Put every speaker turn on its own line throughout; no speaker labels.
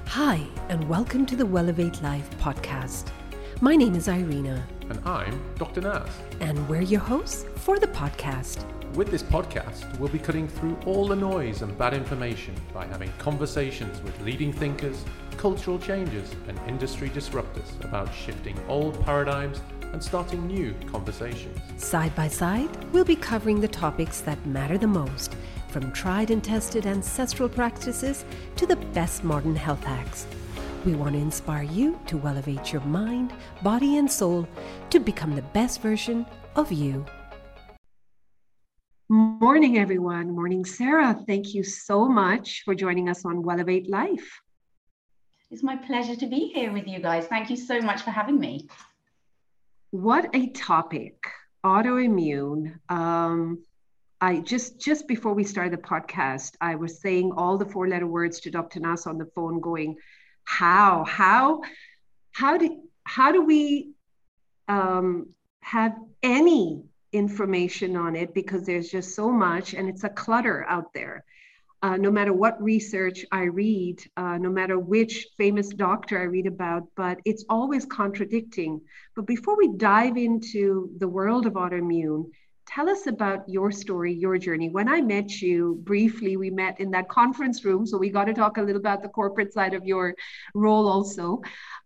Hi, and welcome to the Wellevate Life podcast. My name is Irina.
And I'm Dr. Naz.
And we're your hosts for the podcast.
With this podcast, we'll be cutting through all the noise and bad information by having conversations with leading thinkers, cultural changes, and industry disruptors about shifting old paradigms and starting new conversations.
Side by side, we'll be covering the topics that matter the most, from tried and tested ancestral practices to the best modern health hacks. We want to inspire you to elevate your mind, body, and soul to become the best version of you. Morning, everyone. Morning, Sarah. Thank you so much for joining us on Wellevate Life.
It's my pleasure to be here with you guys. Thank you so much for having me.
What a topic, autoimmune. I just before we started the podcast, I was saying all the four-letter words to Dr. Naz on the phone, going, how do we have any information on it, because there's just so much and it's a clutter out there. No matter what research I read, no matter which famous doctor I read about, but it's always contradicting. But before we dive into the world of autoimmune, tell us about your story, your journey. When I met you briefly, we met in that conference room, so we got to talk a little about the corporate side of your role also.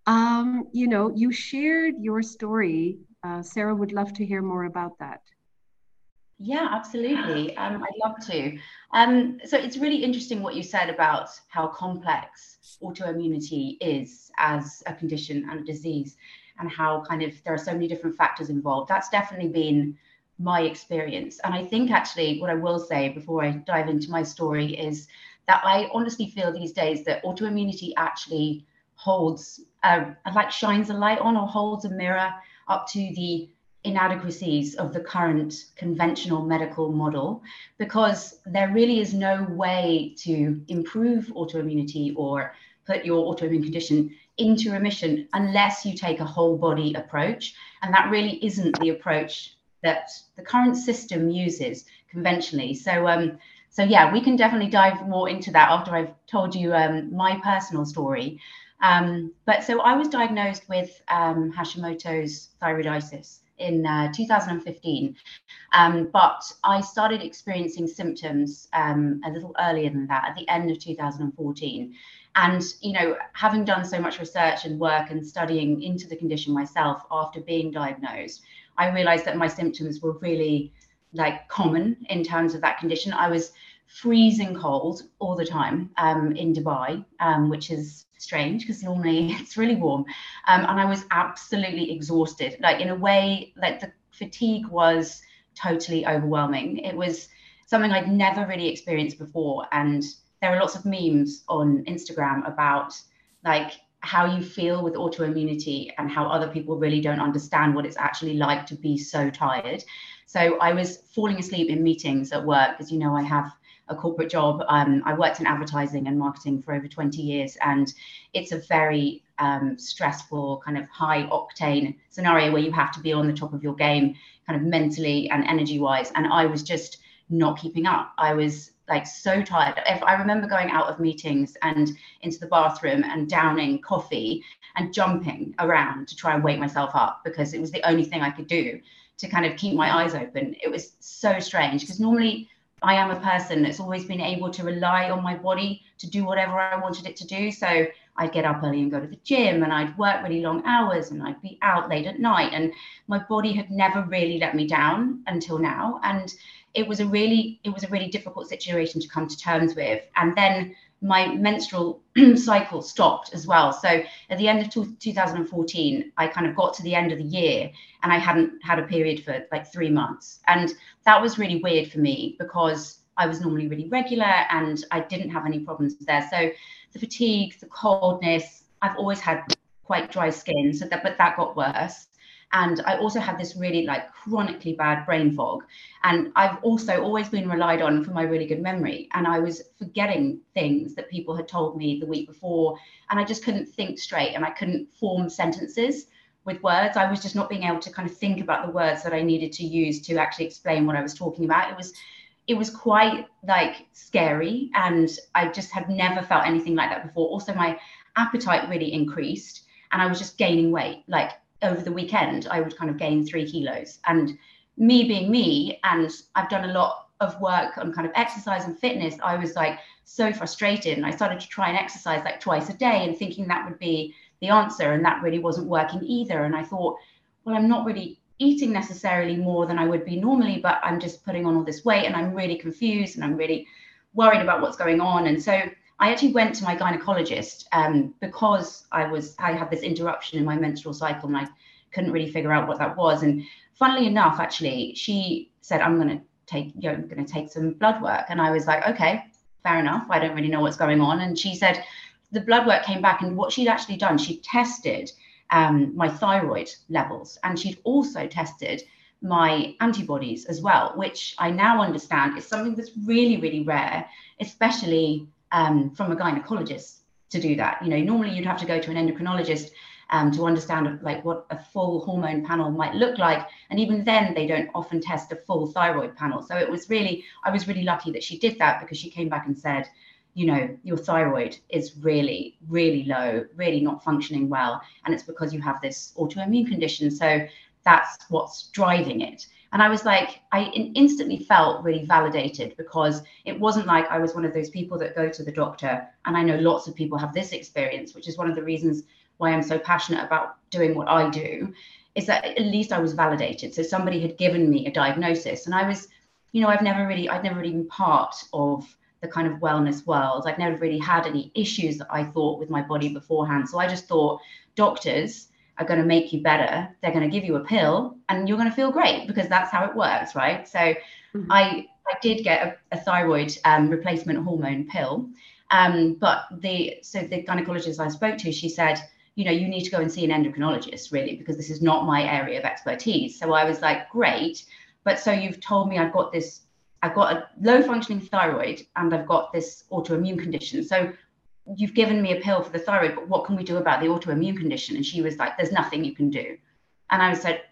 You shared your story. Sarah would love to hear more about that.
Yeah, absolutely. I'd love to. So it's really interesting what you said about how complex autoimmunity is as a condition and a disease, and how kind of there are so many different factors involved. That's definitely been my experience. And I think actually what I will say before I dive into my story is that I honestly feel these days that autoimmunity actually holds, shines a light on or holds a mirror up to the inadequacies of the current conventional medical model, because there really is no way to improve autoimmunity or put your autoimmune condition into remission unless you take a whole body approach. And that really isn't the approach that the current system uses conventionally. So yeah, we can definitely dive more into that after I've told you my personal story. But so I was diagnosed with Hashimoto's thyroiditis in 2015, but I started experiencing symptoms a little earlier than that, at the end of 2014. And, having done so much research and work and studying into the condition myself after being diagnosed, I realized that my symptoms were really common in terms of that condition. I was freezing cold all the time in Dubai, which is strange because normally it's really warm. And I was absolutely exhausted, in a way, the fatigue was totally overwhelming. It was something I'd never really experienced before. And there are lots of memes on Instagram about how you feel with autoimmunity and how other people really don't understand what it's actually like to be so tired. So I was falling asleep in meetings at work, because, I have a corporate job. I worked in advertising and marketing for over 20 years. And it's a very stressful, kind of high octane scenario where you have to be on the top of your game, kind of mentally and energy wise. And I was just not keeping up. I was so tired. I remember going out of meetings and into the bathroom and downing coffee and jumping around to try and wake myself up, because it was the only thing I could do to kind of keep my eyes open. It was so strange, because normally I am a person that's always been able to rely on my body to do whatever I wanted it to do. So I'd get up early and go to the gym, and I'd work really long hours, and I'd be out late at night, and my body had never really let me down until now. And it was a really difficult situation to come to terms with. And then my menstrual cycle stopped as well. So at the end of 2014, I kind of got to the end of the year and I hadn't had a period for 3 months. And that was really weird for me, because I was normally really regular and I didn't have any problems there. So the fatigue, the coldness, I've always had quite dry skin, but that got worse. And I also had this really chronically bad brain fog. And I've also always been relied on for my really good memory. And I was forgetting things that people had told me the week before. And I just couldn't think straight, and I couldn't form sentences with words. I was just not being able to kind of think about the words that I needed to use to actually explain what I was talking about. it was quite like scary, and I just had never felt anything like that before. Also, my appetite really increased, and I was just gaining weight. Like over the weekend, I would kind of gain 3 kilos. And me being me, and I've done a lot of work on kind of exercise and fitness, I was like so frustrated, and I started to try and exercise like twice a day and thinking that would be the answer, and that really wasn't working either. And I thought, well, I'm not really eating necessarily more than I would be normally, but I'm just putting on all this weight, and I'm really confused, and I'm really worried about what's going on. And so I actually went to my gynecologist because I had this interruption in my menstrual cycle, and I couldn't really figure out what that was. And funnily enough, actually, she said, I'm going to take some blood work. And I was like, okay, fair enough. I don't really know what's going on. And she said the blood work came back, and what she'd actually done, she tested my thyroid levels, and she'd also tested my antibodies as well, which I now understand is something that's really, really rare, especially from a gynecologist to do that. Normally you'd have to go to an endocrinologist to understand like what a full hormone panel might look like, and even then they don't often test a full thyroid panel. So I was really lucky that she did that, because she came back and said, your thyroid is really, really low, really not functioning well, and it's because you have this autoimmune condition. So that's what's driving it. And I was like, I instantly felt really validated, because it wasn't like I was one of those people that go to the doctor. And I know lots of people have this experience, which is one of the reasons why I'm so passionate about doing what I do, is that at least I was validated. So somebody had given me a diagnosis, and I was, I'd never really been part of the kind of wellness world. I'd never really had any issues that I thought with my body beforehand. So I just thought doctors are going to make you better. They're going to give you a pill and you're going to feel great, because that's how it works, right? So I did get a thyroid replacement hormone pill. But the gynecologist I spoke to, she said, you need to go and see an endocrinologist, really, because this is not my area of expertise. So I was like, great. But so you've told me I've got a low functioning thyroid, and I've got this autoimmune condition. So you've given me a pill for the thyroid, but what can we do about the autoimmune condition? And she was like, there's nothing you can do. And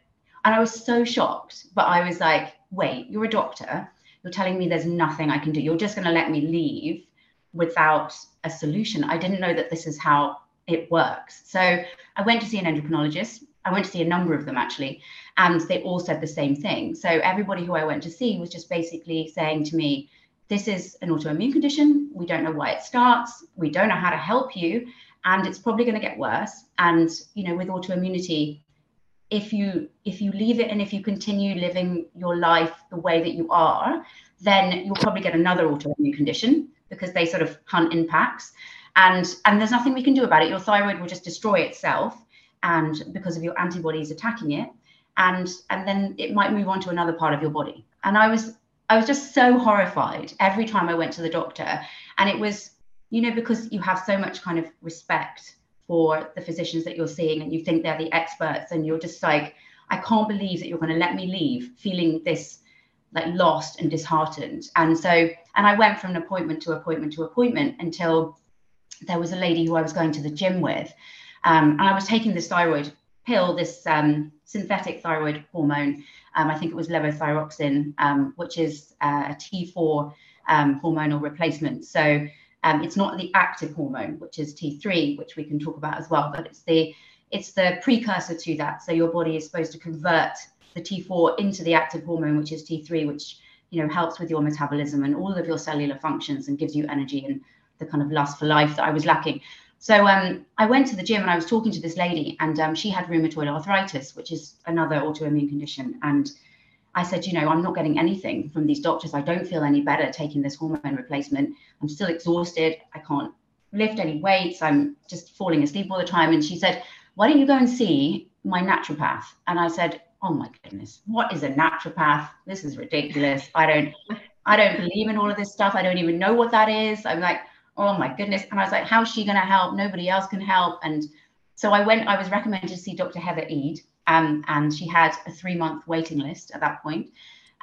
I was so shocked, but I was like, wait, you're a doctor. You're telling me there's nothing I can do. You're just going to let me leave without a solution. I didn't know that this is how it works. So I went to see an endocrinologist. I went to see a number of them, actually, and they all said the same thing. So everybody who I went to see was just basically saying to me, this is an autoimmune condition. We don't know why it starts. We don't know how to help you. And it's probably going to get worse. And, with autoimmunity, if you leave it and if you continue living your life the way that you are, then you'll probably get another autoimmune condition, because they sort of hunt in packs. And there's nothing we can do about it. Your thyroid will just destroy itself, and because of your antibodies attacking it. And then it might move on to another part of your body. And I was just so horrified every time I went to the doctor. And it was, because you have so much kind of respect for the physicians that you're seeing, and you think they're the experts, and you're just like, I can't believe that you're going to let me leave feeling this like lost and disheartened. And I went from appointment to appointment to appointment until there was a lady who I was going to the gym with. And I was taking this thyroid pill, this synthetic thyroid hormone. I think it was levothyroxine, which is a T4 hormonal replacement. So it's not the active hormone, which is T3, which we can talk about as well, but it's the precursor to that. So your body is supposed to convert the T4 into the active hormone, which is T3, which helps with your metabolism and all of your cellular functions and gives you energy and the kind of lust for life that I was lacking. So I went to the gym and I was talking to this lady, and she had rheumatoid arthritis, which is another autoimmune condition. And I said, I'm not getting anything from these doctors. I don't feel any better taking this hormone replacement. I'm still exhausted. I can't lift any weights. I'm just falling asleep all the time. And she said, why don't you go and see my naturopath? And I said, oh my goodness, what is a naturopath? This is ridiculous. I don't believe in all of this stuff. I don't even know what that is. I'm like, oh my goodness. And I was like, how's she going to help? Nobody else can help. And so I was recommended to see Dr. Heather Eade, and she had a 3-month waiting list at that point.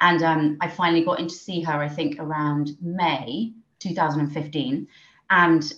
And I finally got in to see her, I think around May 2015. And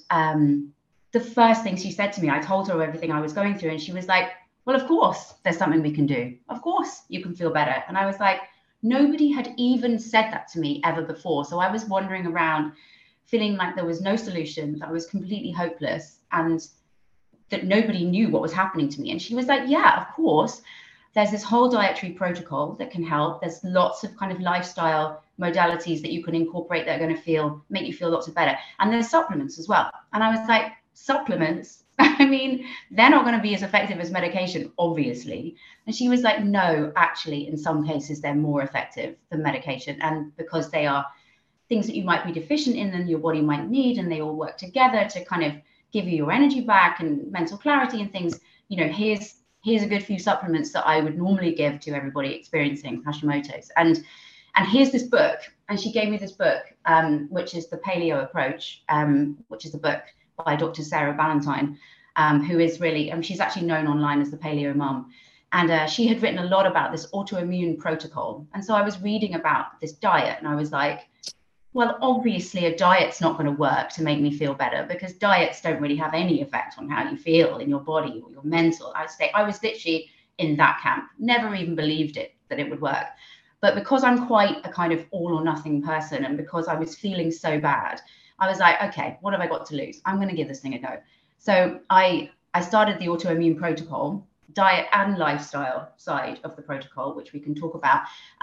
the first thing she said to me, I told her everything I was going through, and she was like, well, of course, there's something we can do. Of course, you can feel better. And I was like, nobody had even said that to me ever before. So I was wandering around feeling like there was no solution, that I was completely hopeless, and that nobody knew what was happening to me. And she was like, yeah, of course, there's this whole dietary protocol that can help. There's lots of kind of lifestyle modalities that you can incorporate that are going to make you feel lots of better. And there's supplements as well. And I was like, supplements? I mean, they're not going to be as effective as medication, obviously. And she was like, no, actually, in some cases, they're more effective than medication. And because they are things that you might be deficient in and your body might need, and they all work together to kind of give you your energy back and mental clarity and things, you know, here's a good few supplements that I would normally give to everybody experiencing Hashimoto's. And here's this book. And she gave me this book, which is The Paleo Approach, which is a book by Dr. Sarah Ballantyne, who is really, she's actually known online as the Paleo Mum. And she had written a lot about this autoimmune protocol. And so I was reading about this diet, and I was like, well, obviously a diet's not going to work to make me feel better, because diets don't really have any effect on how you feel in your body or your mental. I was literally in that camp, never even believed that it would work. But because I'm quite a kind of all or nothing person, and because I was feeling so bad, I was like, okay, what have I got to lose? I'm going to give this thing a go. So I started the autoimmune protocol, diet and lifestyle side of the protocol, which we can talk about,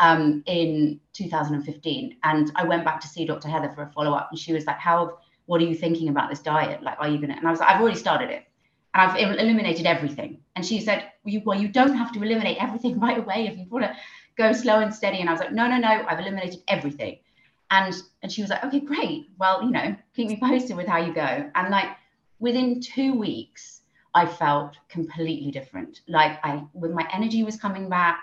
in 2015. And I went back to see Dr. Heather for a follow-up, and she was like, what are you thinking about this diet? Like, are you going to, and I was like, I've already started it and I've eliminated everything. And she said, well, you don't have to eliminate everything right away if you want to go slow and steady. And I was like, no, I've eliminated everything. And she was like, okay, great. Well, you know, keep me posted with how you go. And like within 2 weeks, I felt completely different. Like when my energy was coming back,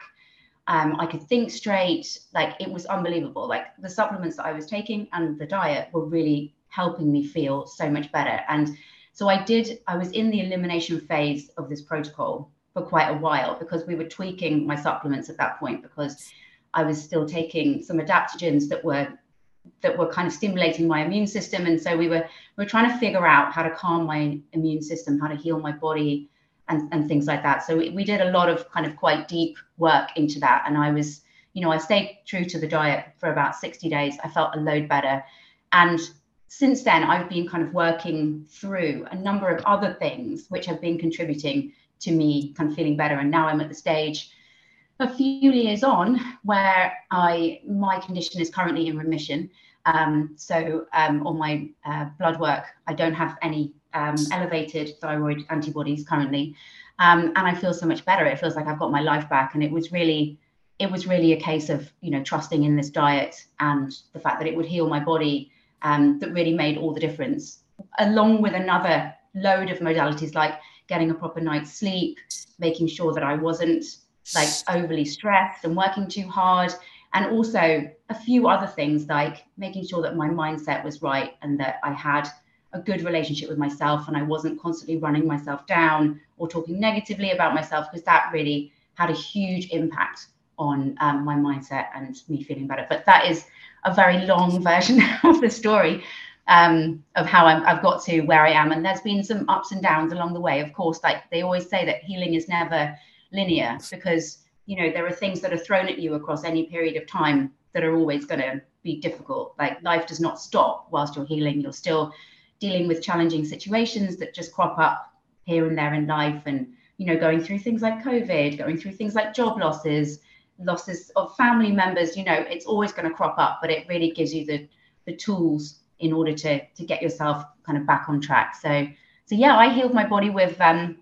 I could think straight. Like it was unbelievable. Like the supplements that I was taking and the diet were really helping me feel so much better. And so I was in the elimination phase of this protocol for quite a while, because we were tweaking my supplements at that point, because I was still taking some adaptogens that were kind of stimulating my immune system. And so we were trying to figure out how to calm my immune system, how to heal my body and things like that. So we did a lot of kind of quite deep work into that. And I stayed true to the diet for about 60 days. I felt a load better. And since then, I've been kind of working through a number of other things which have been contributing to me kind of feeling better. And now I'm at the stage a few years on where my condition is currently in remission. So on my blood work, I don't have any elevated thyroid antibodies currently. And I feel so much better. It feels like I've got my life back. And it was really a case of, trusting in this diet and the fact that it would heal my body, that really made all the difference, along with another load of modalities like getting a proper night's sleep, making sure that I wasn't like overly stressed and working too hard, and also a few other things like making sure that my mindset was right and that I had a good relationship with myself and I wasn't constantly running myself down or talking negatively about myself, because that really had a huge impact on my mindset and me feeling better. But that is a very long version of the story, of how I've got to where I am. And there's been some ups and downs along the way. Of course, like they always say that healing is never linear, because there are things that are thrown at you across any period of time that are always going to be difficult. Like life does not stop whilst you're healing. You're still dealing with challenging situations that just crop up here and there in life, and going through things like COVID, going through things like job losses of family members. It's always going to crop up, but it really gives you the tools in order to get yourself kind of back on track. So yeah, I healed my body with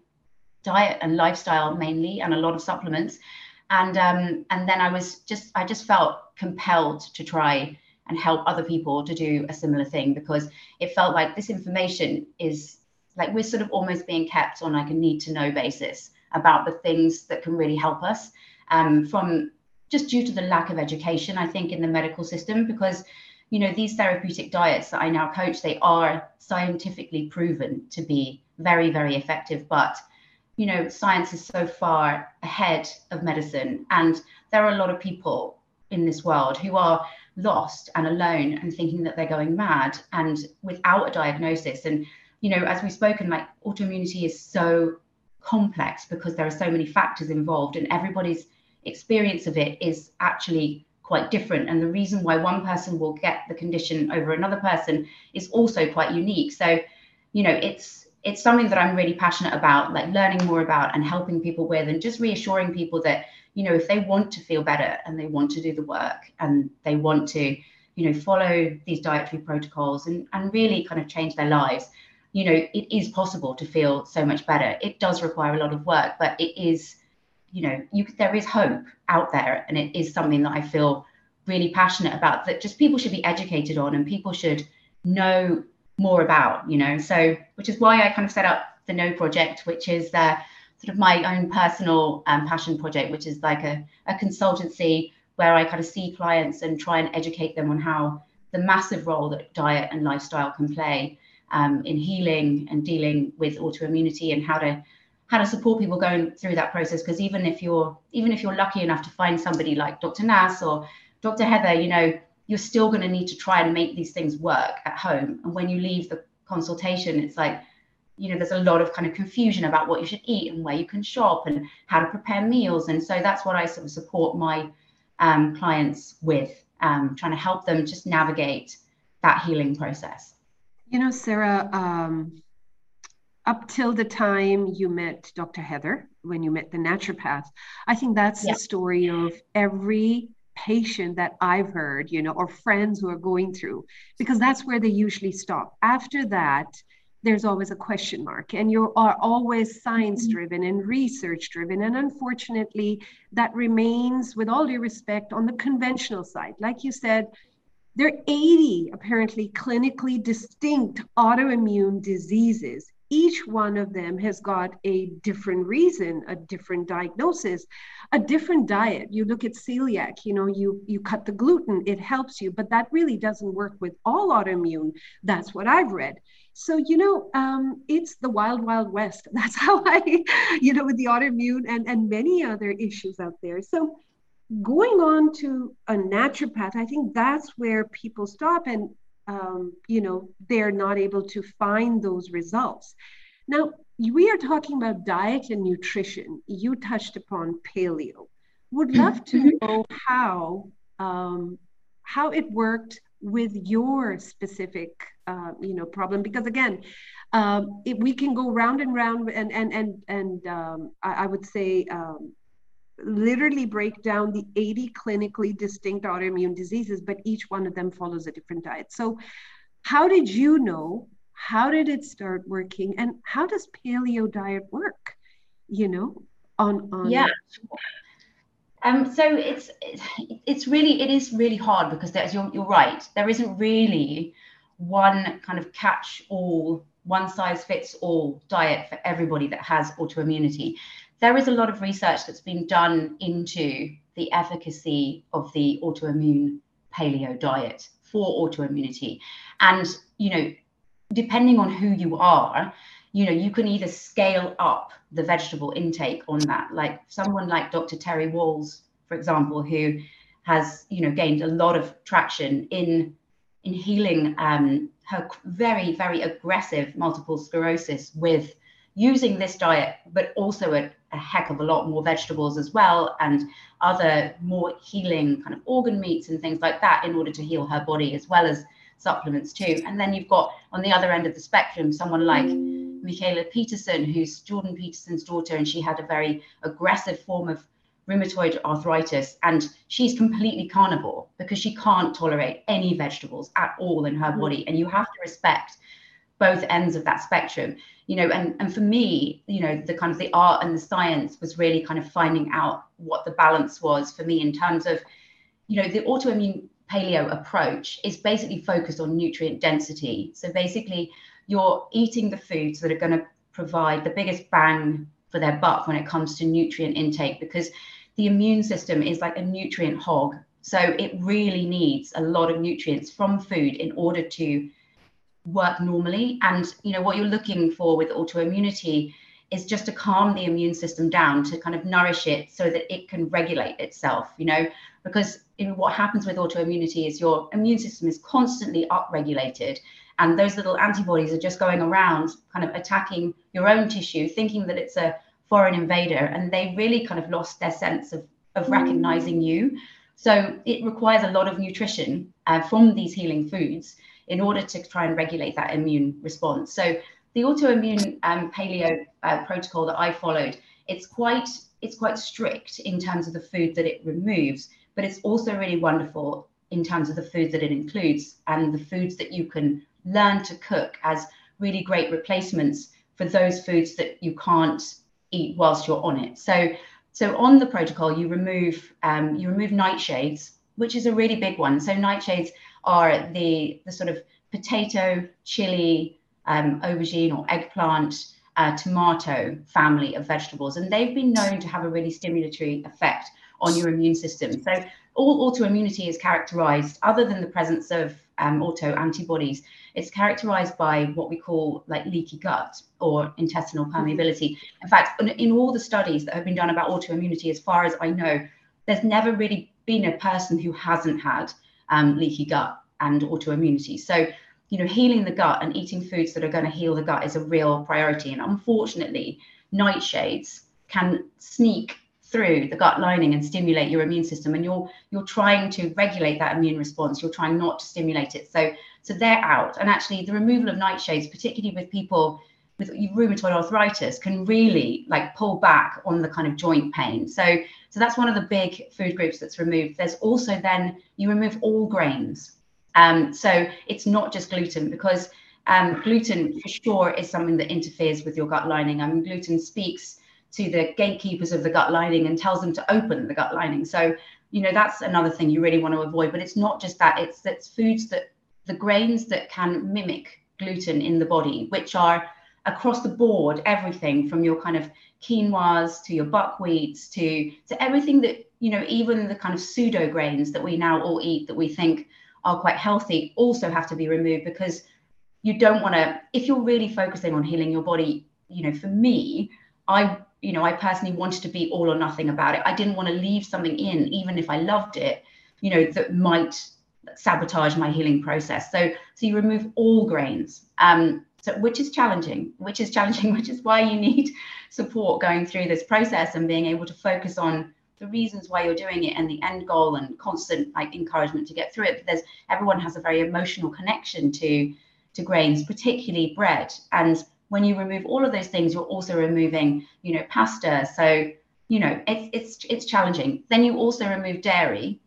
diet and lifestyle mainly, and a lot of supplements. And then I just felt compelled to try and help other people to do a similar thing, because it felt like this information is like we're sort of almost being kept on like a need to know basis about the things that can really help us, from just due to the lack of education, I think, in the medical system. Because these therapeutic diets that I now coach, they are scientifically proven to be very, very effective, but science is so far ahead of medicine, and there are a lot of people in this world who are lost and alone and thinking that they're going mad and without a diagnosis. And as we've spoken, like autoimmunity is so complex because there are so many factors involved, and everybody's experience of it is actually quite different. And the reason why one person will get the condition over another person is also quite unique. So, you know, it's something that I'm really passionate about, like learning more about and helping people with, and just reassuring people that, you know, if they want to feel better and they want to do the work and they want to, you know, follow these dietary protocols and really kind of change their lives, you know, it is possible to feel so much better. It does require a lot of work, but it is, you know, there is hope out there. And it is something that I feel really passionate about, that just people should be educated on and people should know more about, you know. So, which is why I kind of set up the No Project, which is sort of my own personal passion project, which is like a consultancy where I kind of see clients and try and educate them on how the massive role that diet and lifestyle can play in healing and dealing with autoimmunity, and how to support people going through that process. Because even if you're lucky enough to find somebody like Dr. Nas or Dr. Heather, you know, you're still going to need to try and make these things work at home. And when you leave the consultation, it's like, you know, there's a lot of kind of confusion about what you should eat and where you can shop and how to prepare meals. And so that's what I sort of support my clients with, trying to help them just navigate that healing process.
You know, Sarah, up till the time you met Dr. Heather, when you met the naturopath, I think that's the story of every patient that I've heard, you know, or friends who are going through, because that's where they usually stop. After that, there's always a question mark, and you are always science driven and research driven. And unfortunately, that remains, with all due respect, on the conventional side. Like you said, there are 80 apparently clinically distinct autoimmune diseases. Each one of them has got a different reason, a different diagnosis, a different diet. You look at celiac, you know, you cut the gluten, it helps you, but that really doesn't work with all autoimmune. That's what I've read. So, you know, it's the wild, wild west. That's how I, you know, with the autoimmune and many other issues out there. So going on to a naturopath, I think that's where people stop, and you know, they're not able to find those results. Now, we are talking about diet and nutrition. You touched upon paleo. Would love to know how it worked with your specific you know, problem, because again, we can go round and round and I would say literally break down the 80 clinically distinct autoimmune diseases, but each one of them follows a different diet. So how did you know? How did it start working? And how does paleo diet work, you know, on
Yeah. So it is really hard, because you're right. There isn't really one kind of catch-all, one size fits all diet for everybody that has autoimmunity. There is a lot of research that's been done into the efficacy of the autoimmune paleo diet for autoimmunity. And, you know, depending on who you are, you know, you can either scale up the vegetable intake on that, like someone like Dr. Terry Wahls, for example, who has, you know, gained a lot of traction in healing her very, very aggressive multiple sclerosis with using this diet, but also a heck of a lot more vegetables as well, and other more healing kind of organ meats and things like that, in order to heal her body, as well as supplements too. And then you've got on the other end of the spectrum someone like Mikhaila Peterson, who's Jordan Peterson's daughter, and she had a very aggressive form of rheumatoid arthritis, and she's completely carnivore because she can't tolerate any vegetables at all in her body. And you have to respect both ends of that spectrum, you know. And for me, you know, the kind of the art and the science was really kind of finding out what the balance was for me in terms of, you know, the autoimmune paleo approach is basically focused on nutrient density. So basically you're eating the foods that are going to provide the biggest bang for their buck when it comes to nutrient intake, because the immune system is like a nutrient hog. So it really needs a lot of nutrients from food in order to work normally. And, you know, what you're looking for with autoimmunity is just to calm the immune system down, to kind of nourish it so that it can regulate itself, you know, because what happens with autoimmunity is your immune system is constantly upregulated, and those little antibodies are just going around kind of attacking your own tissue, thinking that it's a foreign invader, and they really kind of lost their sense of recognizing you. So it requires a lot of nutrition from these healing foods in order to try and regulate that immune response. So the autoimmune paleo protocol that I followed, it's quite strict in terms of the food that it removes, but it's also really wonderful in terms of the foods that it includes and the foods that you can learn to cook as really great replacements for those foods that you can't eat whilst you're on it. So on the protocol, you remove nightshades, which is a really big one. So nightshades are the sort of potato, chili, aubergine or eggplant, tomato family of vegetables, and they've been known to have a really stimulatory effect on your immune system. So all autoimmunity is characterized, other than the presence of autoantibodies, it's characterized by what we call like leaky gut or intestinal permeability. In fact, in all the studies that have been done about autoimmunity, as far as I know, there's never really been a person who hasn't had leaky gut and autoimmunity. So, you know, healing the gut and eating foods that are going to heal the gut is a real priority. And unfortunately, nightshades can sneak through the gut lining and stimulate your immune system, and you're trying to regulate that immune response. You're trying not to stimulate it, so they're out. And actually, the removal of nightshades, particularly with people with rheumatoid arthritis, can really like pull back on the kind of joint pain. So that's one of the big food groups that's removed. There's also then you remove all grains. So it's not just gluten, because gluten for sure is something that interferes with your gut lining. I mean, gluten speaks to the gatekeepers of the gut lining and tells them to open the gut lining. So, you know, that's another thing you really want to avoid. But it's not just that, it's foods that the grains that can mimic gluten in the body, which are across the board, everything from your kind of quinoas to your buckwheats to everything that, you know, even the kind of pseudo grains that we now all eat that we think are quite healthy also have to be removed, because you don't want to, if you're really focusing on healing your body, you know, for me, I personally wanted to be all or nothing about it. I didn't want to leave something in, even if I loved it, you know, that might sabotage my healing process. So you remove all grains, which is challenging, which is why you need support going through this process and being able to focus on the reasons why you're doing it and the end goal and constant like encouragement to get through it. Because everyone has a very emotional connection to grains, particularly bread. And when you remove all of those things, you're also removing, you know, pasta. So, you know, it's challenging. Then you also remove dairy,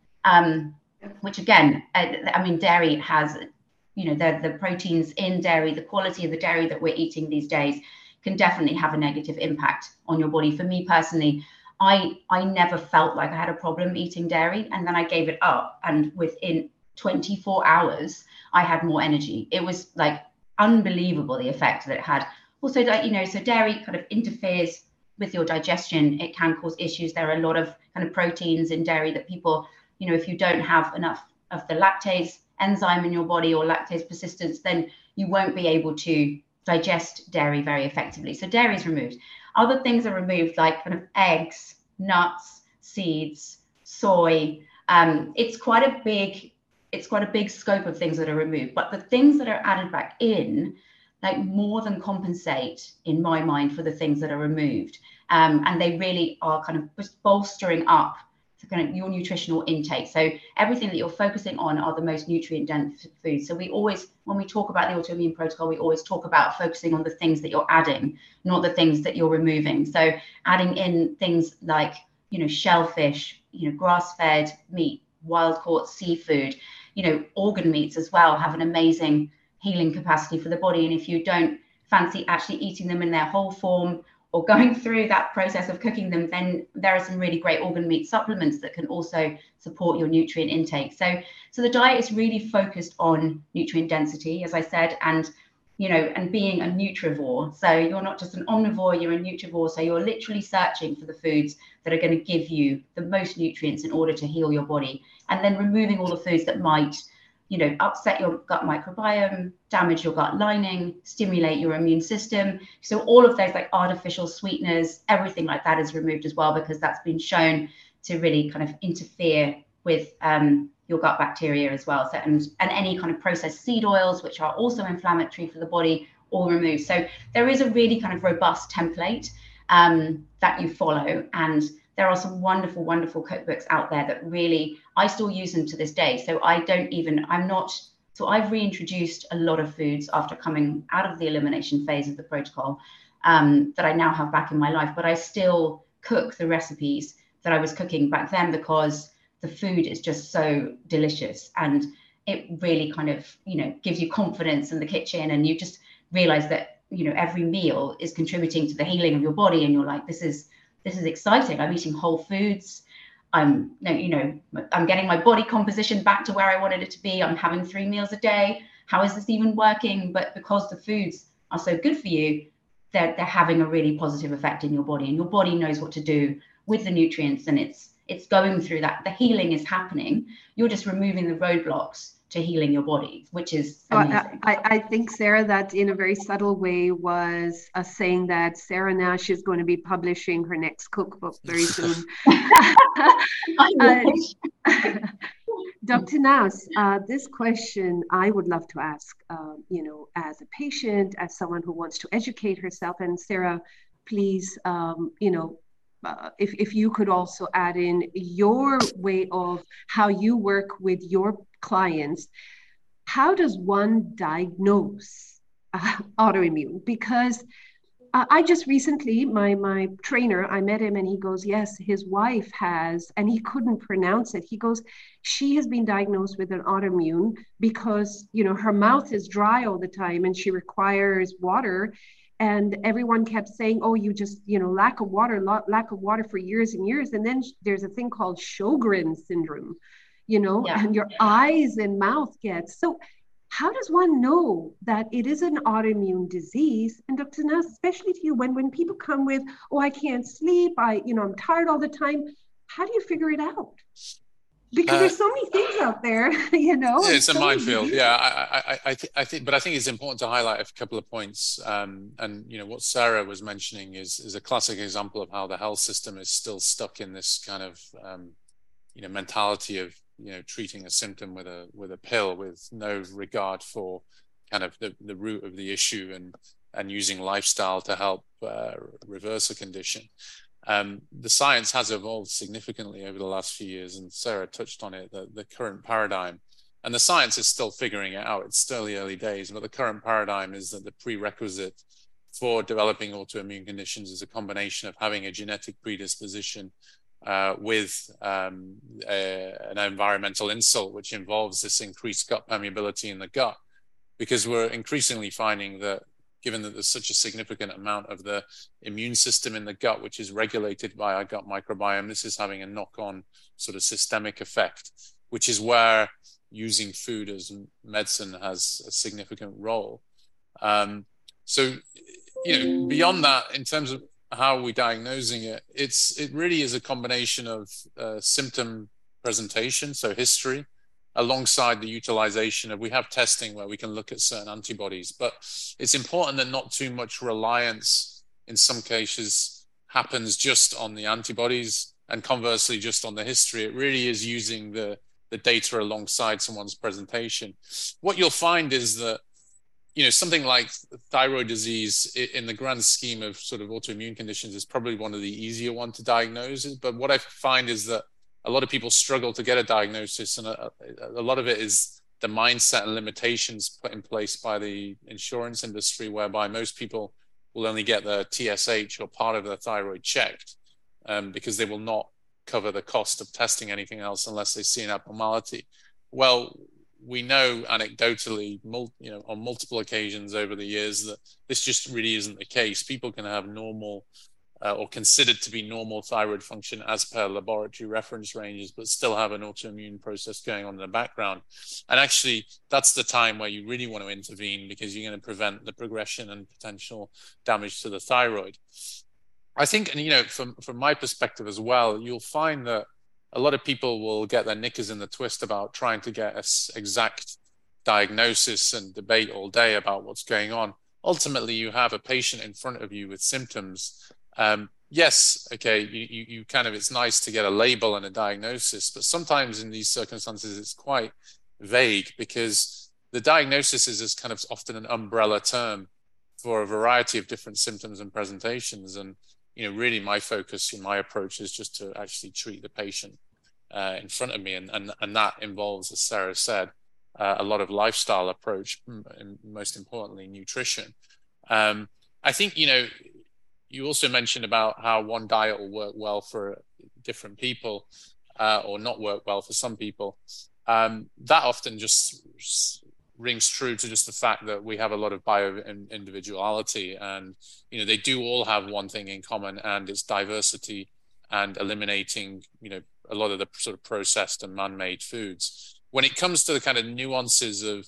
which again, I mean, dairy has, you know, the proteins in dairy, the quality of the dairy that we're eating these days can definitely have a negative impact on your body. For me personally, I never felt like I had a problem eating dairy, and then I gave it up, and within 24 hours, I had more energy. It was like unbelievable the effect that it had. Also, you know, so dairy kind of interferes with your digestion. It can cause issues. There are a lot of kind of proteins in dairy that people, you know, if you don't have enough of the lactase enzyme in your body or lactase persistence, then you won't be able to digest dairy very effectively. So dairy is removed. Other things are removed, like kind of eggs, nuts, seeds, soy. It's quite a big scope of things that are removed, but the things that are added back in, like, more than compensate in my mind for the things that are removed. And they really are kind of just bolstering up to kind of your nutritional intake. So everything that you're focusing on are the most nutrient dense foods. So we always, when we talk about the autoimmune protocol, we always talk about focusing on the things that you're adding, not the things that you're removing. So adding in things like, you know, shellfish, you know, grass-fed meat, wild-caught seafood, you know, organ meats as well have an amazing healing capacity for the body. And if you don't fancy actually eating them in their whole form or going through that process of cooking them, then there are some really great organ meat supplements that can also support your nutrient intake. So the diet is really focused on nutrient density, as I said, and, you know, and being a nutrivore. So you're not just an omnivore, you're a nutrivore. So you're literally searching for the foods that are going to give you the most nutrients in order to heal your body, and then removing all the foods that might, you know, upset your gut microbiome, damage your gut lining, stimulate your immune system. So all of those like artificial sweeteners, everything like that is removed as well, because that's been shown to really kind of interfere with your gut bacteria as well. So and any kind of processed seed oils, which are also inflammatory for the body, all removed. So there is a really kind of robust template that you follow, and there are some wonderful, wonderful cookbooks out there that really, I still use them to this day. So I've reintroduced a lot of foods after coming out of the elimination phase of the protocol that I now have back in my life, but I still cook the recipes that I was cooking back then because the food is just so delicious, and it really kind of, gives you confidence in the kitchen, and you just realize that, every meal is contributing to the healing of your body, and you're like, this is exciting. I'm eating whole foods. I'm getting my body composition back to where I wanted it to be. I'm having 3 meals a day. How is this even working? But because the foods are so good for you, they're having a really positive effect in your body, and your body knows what to do with the nutrients, and it's going through that. The healing is happening. You're just removing the roadblocks to healing your body, which is amazing.
I think, Sarah, that in a very subtle way was saying that Sarah Nash is going to be publishing her next cookbook very soon. Dr. Nass, this question I would love to ask, as a patient, as someone who wants to educate herself. And Sarah, please, if you could also add in your way of how you work with your clients. How does one diagnose autoimmune? Because I just recently, my trainer, I met him and he goes, yes, his wife has, and he couldn't pronounce it. He goes, she has been diagnosed with an autoimmune because, her mouth is dry all the time and she requires water. And everyone kept saying, oh, you just, lack of water for years and years. And then there's a thing called Sjogren's syndrome, and your eyes and mouth gets. So how does one know that it is an autoimmune disease? And Dr. Nass, especially to you, when people come with, oh, I can't sleep, I'm tired all the time. How do you figure it out? Because there's so many things out there,
It's a minefield. Yeah, I think, but I think it's important to highlight a couple of points. And what Sarah was mentioning is a classic example of how the health system is still stuck in this kind of mentality of treating a symptom with a pill, with no regard for kind of the root of the issue, and using lifestyle to help reverse a condition. The science has evolved significantly over the last few years, and Sarah touched on it, the current paradigm. And the science is still figuring it out. It's still the early days, but the current paradigm is that the prerequisite for developing autoimmune conditions is a combination of having a genetic predisposition with an environmental insult, which involves this increased gut permeability in the gut. Because we're increasingly finding that, given that there's such a significant amount of the immune system in the gut, which is regulated by our gut microbiome, this is having a knock-on sort of systemic effect, which is where using food as medicine has a significant role. So, beyond that, in terms of how we're diagnosing it, it really is a combination of symptom presentation, so history, alongside the utilization of, we have testing where we can look at certain antibodies, but it's important that not too much reliance in some cases happens just on the antibodies and conversely just on the history. It really is using the data alongside someone's presentation. What you'll find is that, something like thyroid disease in the grand scheme of sort of autoimmune conditions is probably one of the easier ones to diagnose. But what I find is that a lot of people struggle to get a diagnosis, and a lot of it is the mindset and limitations put in place by the insurance industry, whereby most people will only get their TSH or part of their thyroid checked because they will not cover the cost of testing anything else unless they see an abnormality. Well, we know anecdotally, on multiple occasions over the years, that this just really isn't the case. People can have normal or considered to be normal thyroid function as per laboratory reference ranges, but still have an autoimmune process going on in the background. And actually, that's the time where you really want to intervene, because you're going to prevent the progression and potential damage to the thyroid. I think, and from my perspective as well, you'll find that a lot of people will get their knickers in the twist about trying to get an exact diagnosis and debate all day about what's going on. Ultimately, you have a patient in front of you with symptoms. Yes, okay, you kind of, it's nice to get a label and a diagnosis, but sometimes in these circumstances, it's quite vague, because the diagnosis is kind of often an umbrella term for a variety of different symptoms and presentations. And really my focus and my approach is just to actually treat the patient in front of me. And that involves, as Sarah said, a lot of lifestyle approach, and most importantly, nutrition. I think, you also mentioned about how one diet will work well for different people or not work well for some people. That often just rings true to just the fact that we have a lot of individuality, and they do all have one thing in common, and it's diversity and eliminating a lot of the sort of processed and man-made foods. When it comes to the kind of nuances of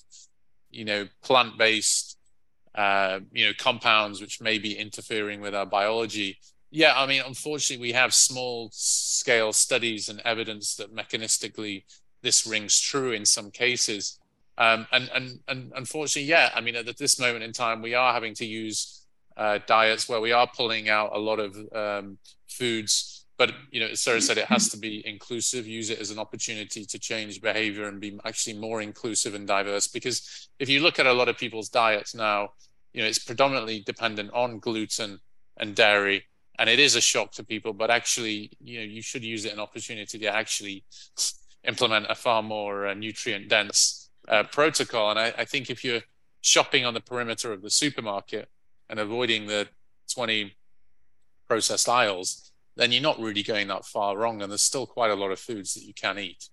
plant-based compounds which may be interfering with our biology, unfortunately we have small scale studies and evidence that mechanistically this rings true in some cases. And unfortunately, at this moment in time, we are having to use diets where we are pulling out a lot of foods. But, as Sarah said, it has to be inclusive, use it as an opportunity to change behavior and be actually more inclusive and diverse. Because if you look at a lot of people's diets now, it's predominantly dependent on gluten and dairy. And it is a shock to people, but actually, you should use it as an opportunity to actually implement a far more nutrient dense protocol. And I think if you're shopping on the perimeter of the supermarket and avoiding the 20 processed aisles, then you're not really going that far wrong. And there's still quite a lot of foods that you can eat.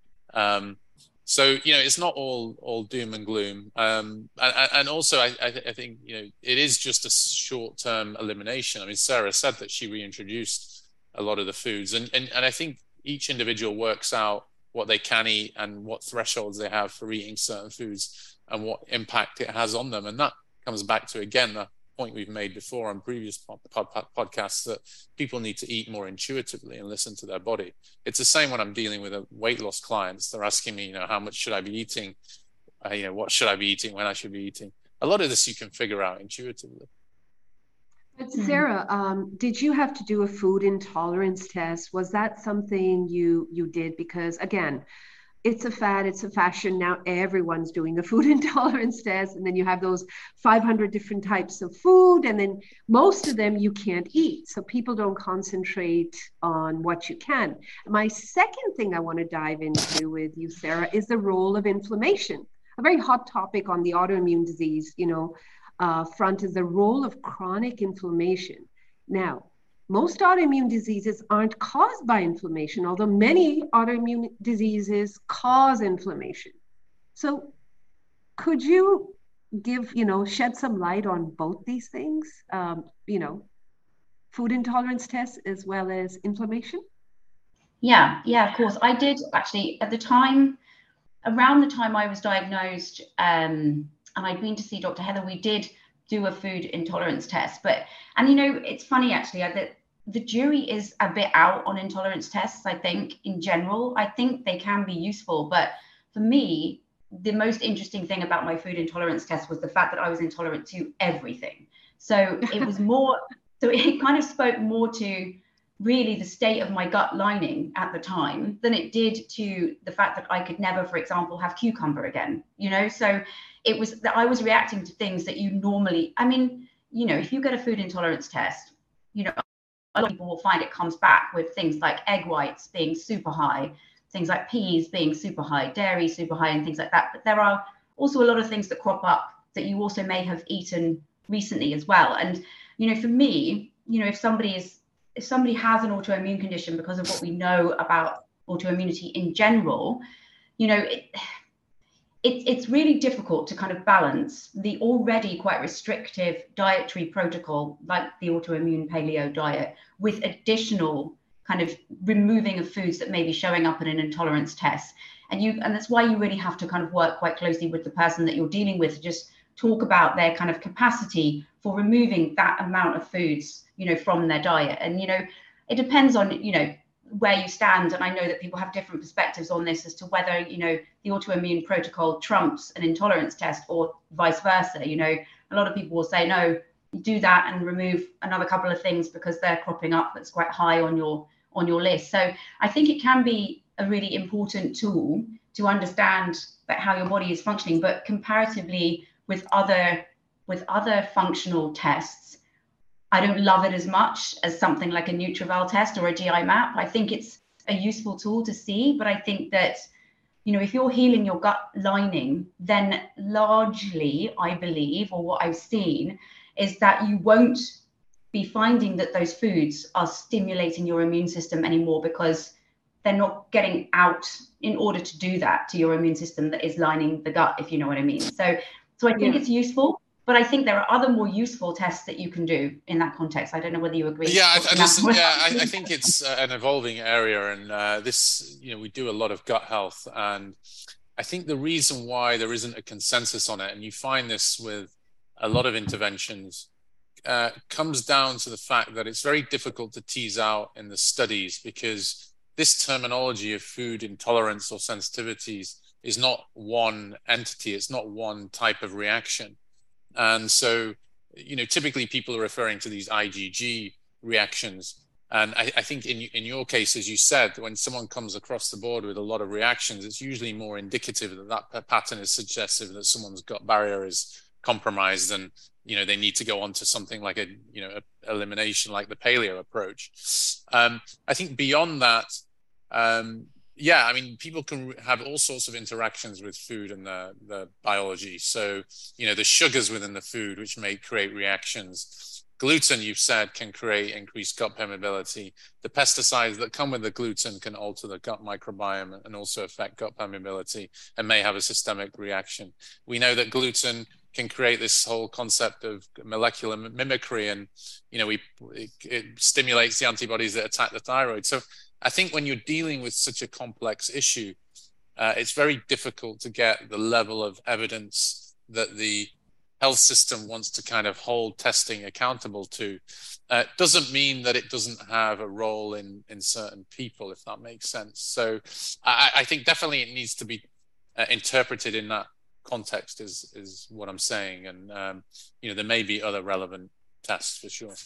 So, it's not all doom and gloom. And also, I think, it is just a short-term elimination. I mean, Sarah said that she reintroduced a lot of the foods. And I think each individual works out what they can eat and what thresholds they have for eating certain foods and what impact it has on them. And that comes back to, again, the point we've made before on previous podcasts, that people need to eat more intuitively and listen to their body. It's the same when I'm dealing with weight loss clients. They're asking me, how much should I be eating? What should I be eating, when I should be eating? A lot of this you can figure out intuitively.
But Sarah, did you have to do a food intolerance test? Was that something you did? Because again, it's a fad, it's a fashion. Now everyone's doing a food intolerance test. And then you have those 500 different types of food. And then most of them you can't eat. So people don't concentrate on what you can. My second thing I want to dive into with you, Sarah, is the role of inflammation. A very hot topic on the autoimmune disease, front is the role of chronic inflammation. Now, most autoimmune diseases aren't caused by inflammation, although many autoimmune diseases cause inflammation. So could you shed some light on both these things, food intolerance tests as well as inflammation?
Yeah, of course. I did actually at the time, around the time I was diagnosed, and I'd been to see Dr. Heather, we did do a food intolerance test. It's funny actually that the jury is a bit out on intolerance tests. I think in general, I think they can be useful, but for me, the most interesting thing about my food intolerance test was the fact that I was intolerant to everything. So it was more, so it kind of spoke more to really the state of my gut lining at the time than it did to the fact that I could never, for example, have cucumber again, so it was that I was reacting to things that you normally, if you get a food intolerance test, a lot of people will find it comes back with things like egg whites being super high, things like peas being super high, dairy super high, and things like that. But there are also a lot of things that crop up that you also may have eaten recently as well. And, for me, if somebody has an autoimmune condition, because of what we know about autoimmunity in general, it's really difficult to kind of balance the already quite restrictive dietary protocol, like the autoimmune paleo diet, with additional kind of removing of foods that may be showing up in an intolerance test. And that's why you really have to kind of work quite closely with the person that you're dealing with to just talk about their kind of capacity for removing that amount of foods, from their diet. And, it depends on, where you stand. And I know that people have different perspectives on this as to whether, the autoimmune protocol trumps an intolerance test or vice versa. A lot of people will say, no, you do that and remove another couple of things because they're cropping up that's quite high on your list. So I think it can be a really important tool to understand that how your body is functioning, but comparatively with other functional tests, I don't love it as much as something like a NutrEval test or a GI map. I think it's a useful tool to see, but I think that, you know, if you're healing your gut lining, then largely, I believe, or what I've seen, is that you won't be finding that those foods are stimulating your immune system anymore, because they're not getting out in order to do that to your immune system that is lining the gut, if you know what I mean. So I think it's useful, but I think there are other more useful tests that you can do in that context. I don't know whether you agree.
Yeah, I think it's an evolving area, and this, you know, we do a lot of gut health, and I think the reason why there isn't a consensus on it, and you find this with a lot of interventions, comes down to the fact that it's very difficult to tease out in the studies, because this terminology of food intolerance or sensitivities is not one entity, it's not one type of reaction. And so, you know, typically people are referring to these IgG reactions. And I think in your case, as you said, when someone comes across the board with a lot of reactions, it's usually more indicative that pattern is suggestive that someone's gut barrier is compromised, and, you know, they need to go on to something like a elimination, like the paleo approach. I think beyond that, yeah, I mean, people can have all sorts of interactions with food and the biology. So, you know, the sugars within the food, which may create reactions. Gluten, you've said, can create increased gut permeability. The pesticides that come with the gluten can alter the gut microbiome and also affect gut permeability and may have a systemic reaction. We know that gluten can create this whole concept of molecular mimicry, and, you know, it stimulates the antibodies that attack the thyroid. So I think when you're dealing with such a complex issue, it's very difficult to get the level of evidence that the health system wants to kind of hold testing accountable to. Doesn't mean that it doesn't have a role in certain people, if that makes sense. So I think definitely it needs to be interpreted in that context, is what I'm saying. And, you know, there may be other relevant tests for sure.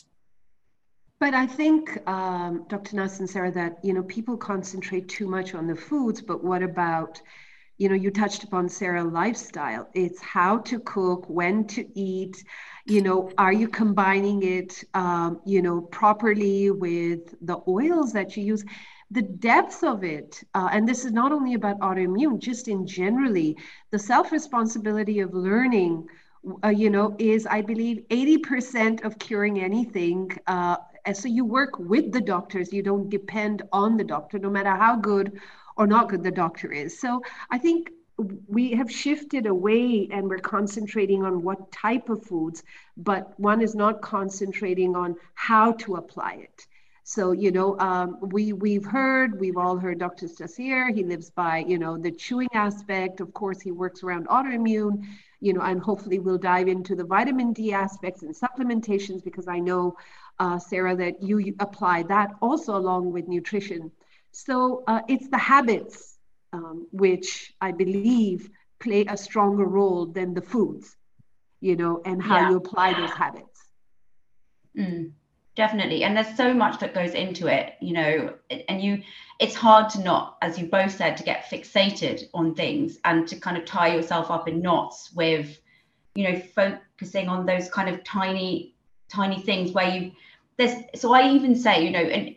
But I think, Dr. Nass and Sarah, that, you know, people concentrate too much on the foods, but what about, you know, you touched upon, Sarah, lifestyle. It's how to cook, when to eat, you know, are you combining it, you know, properly with the oils that you use, the depth of it. And this is not only about autoimmune, just in generally, the self-responsibility of learning, you know, is, I believe, 80% of curing anything. And so you work with the doctors, you don't depend on the doctor, no matter how good or not good the doctor is. So I think we have shifted away and we're concentrating on what type of foods, but one is not concentrating on how to apply it. So, you know, we've all heard Dr. Stassier, he lives by, you know, the chewing aspect. Of course, he works around autoimmune, you know, and hopefully we'll dive into the vitamin D aspects and supplementations, because I know, Sarah, that you apply that also along with nutrition. So it's the habits, which I believe play a stronger role than the foods, you know, and how you apply those habits.
Definitely. And there's so much that goes into it, you know, and it's hard to not, as you both said, to get fixated on things and to kind of tie yourself up in knots with, you know, focusing on those kind of tiny things where so I even say, you know, and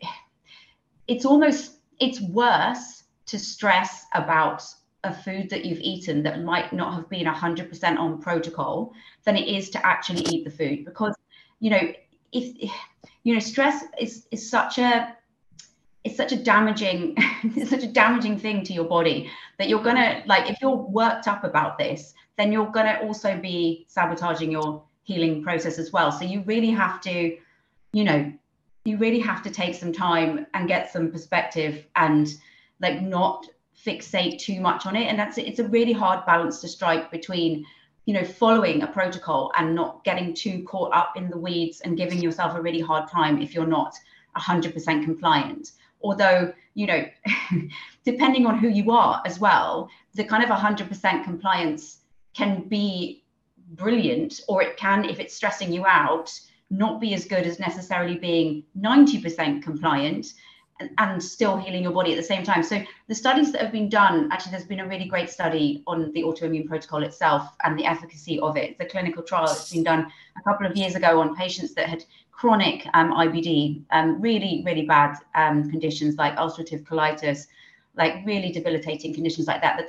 it's worse to stress about a food that you've eaten that might not have been 100% on protocol than it is to actually eat the food, because, you know, if you know, stress is such a damaging thing to your body that you're gonna, like, if you're worked up about this, then you're gonna also be sabotaging your healing process as well. So you really have to, you know, take some time and get some perspective and, like, not fixate too much on it. And it's a really hard balance to strike between, you know, following a protocol and not getting too caught up in the weeds and giving yourself a really hard time if you're not 100% compliant. Although, you know, depending on who you are as well, the kind of 100% compliance can be brilliant, or it can, if it's stressing you out, not be as good as necessarily being 90% compliant. and still healing your body at the same time. So the studies that have been done, actually, there's been a really great study on the autoimmune protocol itself and the efficacy of it. It's a clinical trial that's been done a couple of years ago on patients that had chronic IBD, really, really bad conditions like ulcerative colitis, like really debilitating conditions like that,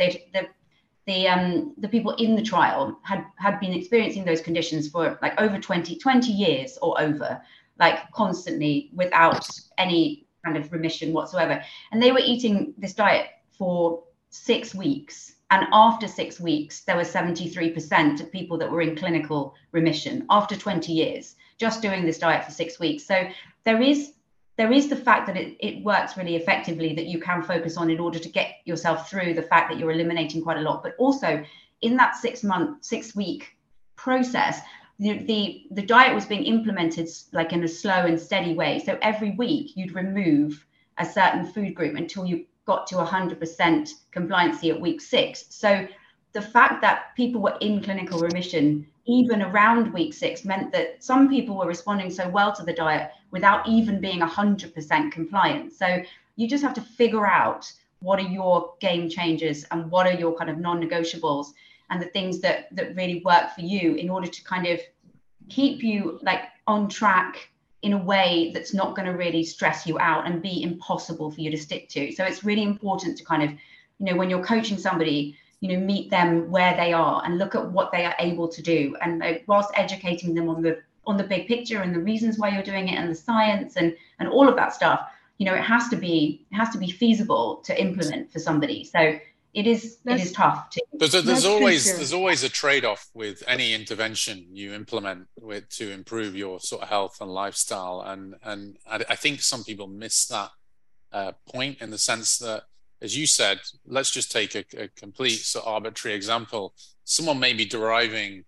the people in the trial had been experiencing those conditions for like over 20 years or over, like constantly without any kind of remission whatsoever. And they were eating this diet for 6 weeks. And after 6 weeks, there was 73% of people that were in clinical remission after 20 years, just doing this diet for 6 weeks. So there is the fact that it works really effectively, that you can focus on in order to get yourself through the fact that you're eliminating quite a lot. But also in that 6 week process, the diet was being implemented like in a slow and steady way. So every week you'd remove a certain food group until you got to 100% compliancy at week 6. So the fact that people were in clinical remission even around week 6 meant that some people were responding so well to the diet without even being 100% compliant. So you just have to figure out what are your game changers and what are your kind of non-negotiables and the things that really work for you in order to kind of keep you like on track in a way that's not going to really stress you out and be impossible for you to stick to. So it's really important to kind of, when you're coaching somebody, meet them where they are and look at what they are able to do. And whilst educating them on the big picture and the reasons why you're doing it and the science and all of that stuff, it has to be feasible to implement for somebody. So it is tough to.
There's always a trade-off with any intervention you implement to improve your sort of health and lifestyle, and I think some people miss that point in the sense that, as you said, let's just take a complete sort of arbitrary example. Someone may be deriving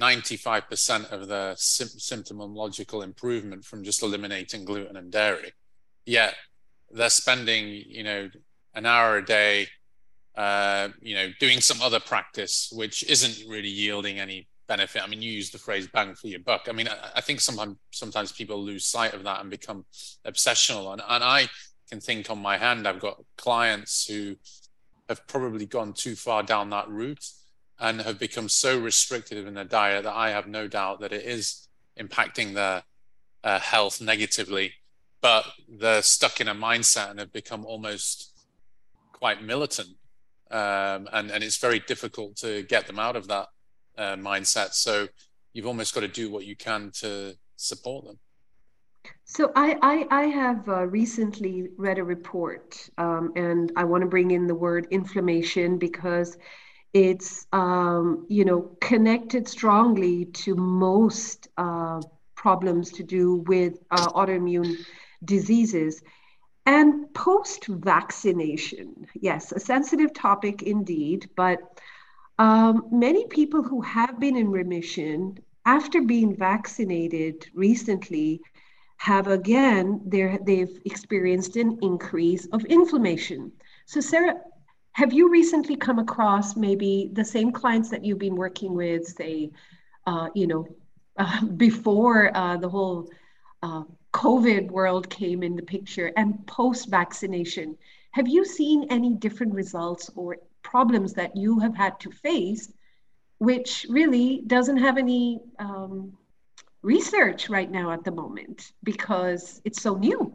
95% of their symptomological improvement from just eliminating gluten and dairy, yet they're spending an hour a day doing some other practice which isn't really yielding any benefit. I mean, you use the phrase bang for your buck. I mean, I think sometimes people lose sight of that and become obsessional, and I can think on my hand, I've got clients who have probably gone too far down that route and have become so restrictive in their diet that I have no doubt that it is impacting their health negatively, but they're stuck in a mindset and have become almost quite militant. And it's very difficult to get them out of that mindset. So you've almost got to do what you can to support them.
So I have recently read a report, and I want to bring in the word inflammation because it's connected strongly to most problems to do with autoimmune diseases. And post-vaccination, yes, a sensitive topic indeed, but many people who have been in remission after being vaccinated recently have again, they've experienced an increase of inflammation. So Sarah, have you recently come across maybe the same clients that you've been working with, say, before the whole COVID world came in the picture and post-vaccination? Have you seen any different results or problems that you have had to face, which really doesn't have any research right now at the moment because it's so new?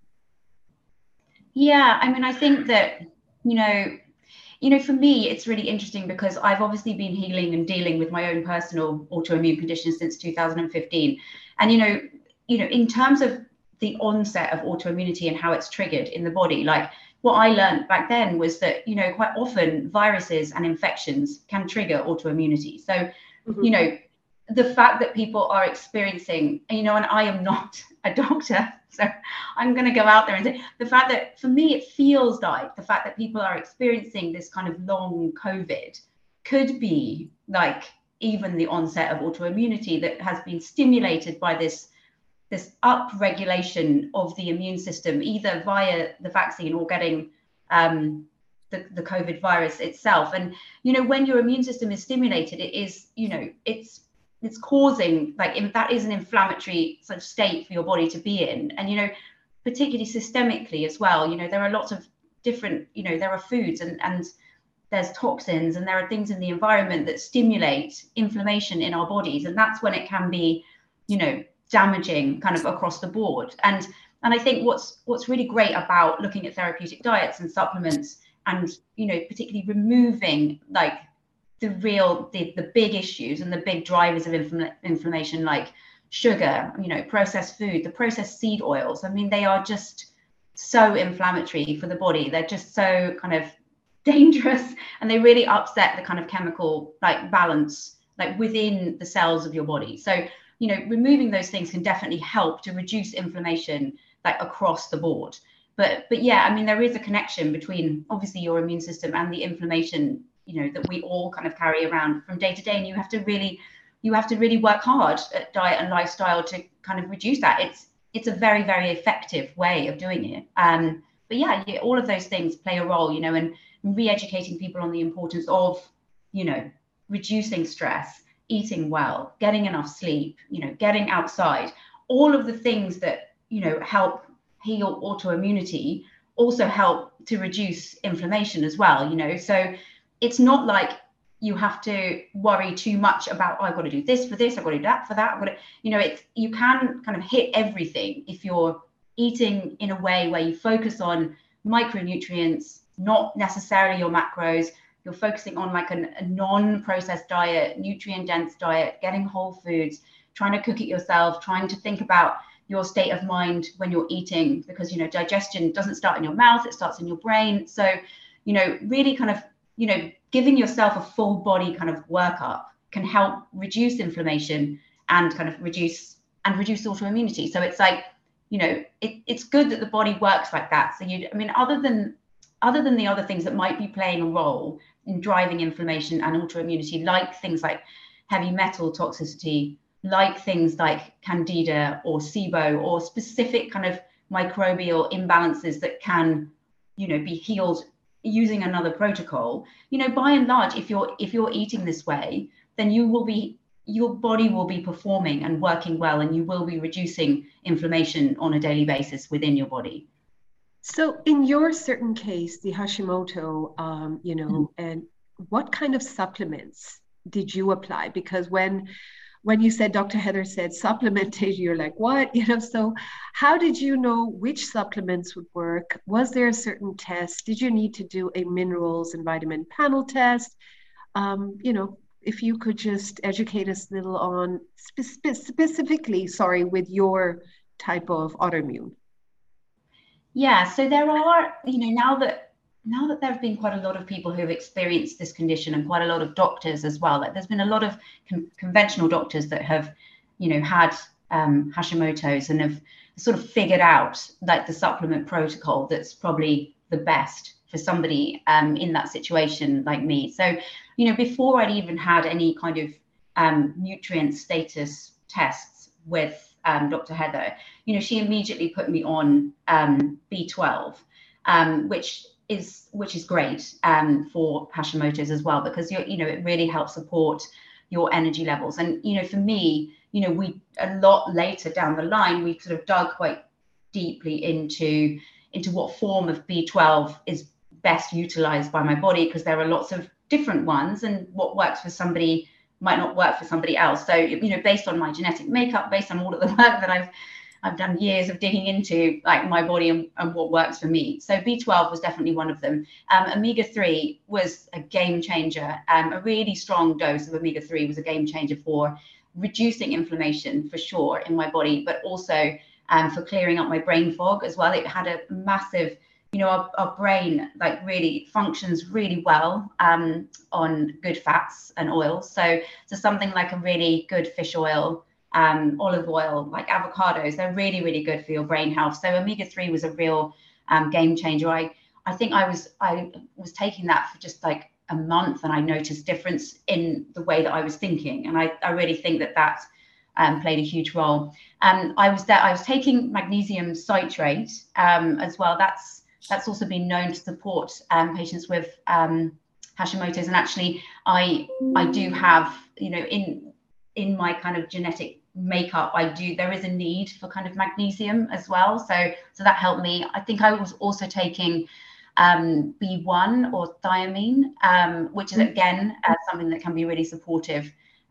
Yeah, I mean, I think that, for me, it's really interesting because I've obviously been healing and dealing with my own personal autoimmune conditions since 2015. And, in terms of the onset of autoimmunity and how it's triggered in the body, like what I learned back then was that, quite often viruses and infections can trigger autoimmunity. So, the fact that people are experiencing, and I am not a doctor, so I'm going to go out there and say the fact that for me, it feels like the fact that people are experiencing this kind of long COVID could be like even the onset of autoimmunity that has been stimulated by this upregulation of the immune system, either via the vaccine or getting the COVID virus itself. And, when your immune system is stimulated, it is, it's causing, that is an inflammatory sort of state for your body to be in. And, particularly systemically as well. You know, there are lots of different, you know, there are foods and there's toxins and there are things in the environment that stimulate inflammation in our bodies, and that's when it can be, you know, damaging kind of across the board. And I think what's really great about looking at therapeutic diets and supplements, and, you know, particularly removing like the big issues and the big drivers of inflammation, like sugar, you know, processed food, the processed seed oils. I mean, they are just so inflammatory for the body. They're just so kind of dangerous, and they really upset the kind of chemical like balance like within the cells of your body. So, you know, removing those things can definitely help to reduce inflammation like across the board. But yeah, I mean, there is a connection between obviously your immune system and the inflammation, you know, that we all kind of carry around from day to day. And you have to really work hard at diet and lifestyle to kind of reduce that. It's a very, very effective way of doing it. But yeah, all of those things play a role, you know, and re-educating people on the importance of, you know, reducing stress, eating well, getting enough sleep, you know, getting outside, all of the things that, you know, help heal autoimmunity also help to reduce inflammation as well, you know. So it's not like you have to worry too much about, oh, I've got to do this for this, I've got to do that for that, I've got to, you know, you can kind of hit everything if you're eating in a way where you focus on micronutrients, not necessarily your macros. You're focusing on like a non-processed diet, nutrient-dense diet, getting whole foods, trying to cook it yourself, trying to think about your state of mind when you're eating, because, you know, digestion doesn't start in your mouth, it starts in your brain. So, you know, really kind of, you know, giving yourself a full body kind of workup can help reduce inflammation and kind of reduce autoimmunity. So it's like, you know, it's good that the body works like that. So I mean, other than the other things that might be playing a role in driving inflammation and autoimmunity, like things like heavy metal toxicity, like things like candida or SIBO, or specific kind of microbial imbalances that can, you know, be healed using another protocol, you know, by and large, if you're eating this way, then your body will be performing and working well, and you will be reducing inflammation on a daily basis within your body.
So in your certain case, the Hashimoto, you know, and what kind of supplements did you apply? Because when you said, Dr. Heather said supplementation, you're like, what? You know, so how did you know which supplements would work? Was there a certain test? Did you need to do a minerals and vitamin panel test? You know, if you could just educate us a little on specifically, with your type of autoimmune.
Yeah, so there are, you know, now that there have been quite a lot of people who have experienced this condition, and quite a lot of doctors as well, like there's been a lot of conventional doctors that have, you know, had Hashimoto's and have sort of figured out like the supplement protocol that's probably the best for somebody in that situation like me. So, you know, before I'd even had any kind of nutrient status tests with Dr. Heather, you know, she immediately put me on B12, which is great for Hashimoto's as well, because you know, it really helps support your energy levels. And, you know, for me, you know, we a lot later down the line, we sort of dug quite deeply into what form of B12 is best utilized by my body, because there are lots of different ones, and what works for somebody might not work for somebody else. So, you know, based on my genetic makeup, based on all of the work that I've done years of digging into like my body and what works for me. So B12 was definitely one of them. Omega-3 was a game changer. A really strong dose of omega-3 was a game changer for reducing inflammation for sure in my body, but also for clearing up my brain fog as well. It had a massive, you know, our brain like really functions really well on good fats and oils. So something like a really good fish oil, olive oil, like avocados, they're really, really good for your brain health. So omega-3 was a real game changer. I think I was taking that for just like a month, and I noticed difference in the way that I was thinking. And I really think that played a huge role. I was taking magnesium citrate as well. That's also been known to support patients with Hashimoto's. And actually, I do have, you know, in my kind of genetic makeup, there is a need for kind of magnesium as well. So that helped me. I think I was also taking B1 or thiamine, which is again something that can be really supportive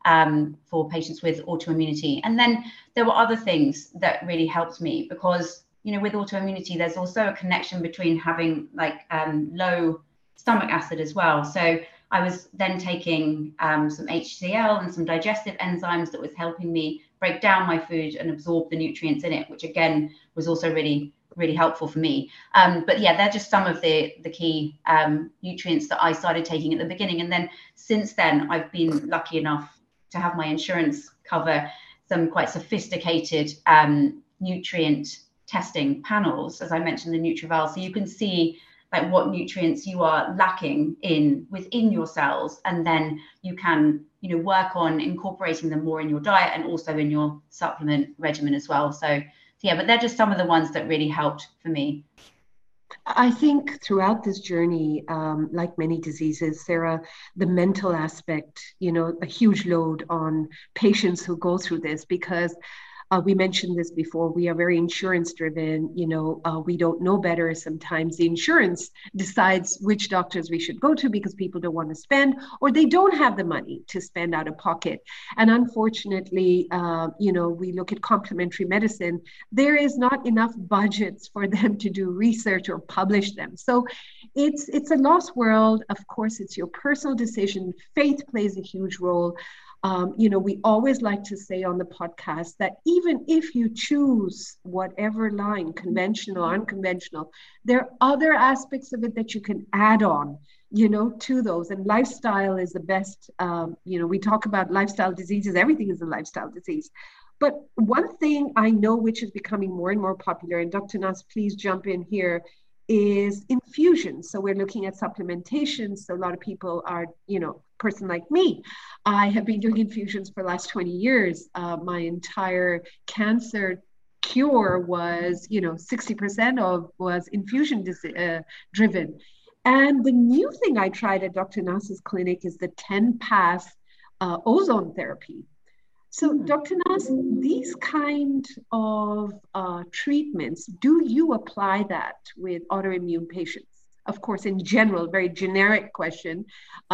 for patients with autoimmunity. And then there were other things that really helped me, because, you know, with autoimmunity, there's also a connection between having like low stomach acid as well. So I was then taking some HCl and some digestive enzymes that was helping me break down my food and absorb the nutrients in it, which again was also really, really helpful for me. But yeah, they're just some of the key nutrients that I started taking at the beginning. And then since then, I've been lucky enough to have my insurance cover some quite sophisticated nutrient testing panels, as I mentioned, the NutrEval. So you can see like what nutrients you are lacking within your cells, and then you can, you know, work on incorporating them more in your diet and also in your supplement regimen as well. So yeah, but they're just some of the ones that really helped for me.
I think throughout this journey, like many diseases, Sarah, the mental aspect, you know, a huge load on patients who go through this, because we mentioned this before, we are very insurance driven. You know, we don't know better. Sometimes the insurance decides which doctors we should go to because people don't want to spend, or they don't have the money to spend out of pocket. And unfortunately, you know, we look at complementary medicine, there is not enough budgets for them to do research or publish them. So it's a lost world. Of course, it's your personal decision. Faith plays a huge role. You know, we always like to say on the podcast that even if you choose whatever line, conventional, unconventional, there are other aspects of it that you can add on, you know, to those. And lifestyle is the best. You know, we talk about lifestyle diseases. Everything is a lifestyle disease. But one thing I know which is becoming more and more popular, and Dr. Nas, please jump in here, is infusion. So we're looking at supplementation. So a lot of people are, you know, person like me, I have been doing infusions for the last 20 years. My entire cancer cure was, you know, 60% of was infusion driven. And the new thing I tried at Dr. Nas's clinic is the 10-pass ozone therapy. So, Dr. Nas, these kind of treatments, do you apply that with autoimmune patients? Of course, in general, very generic question.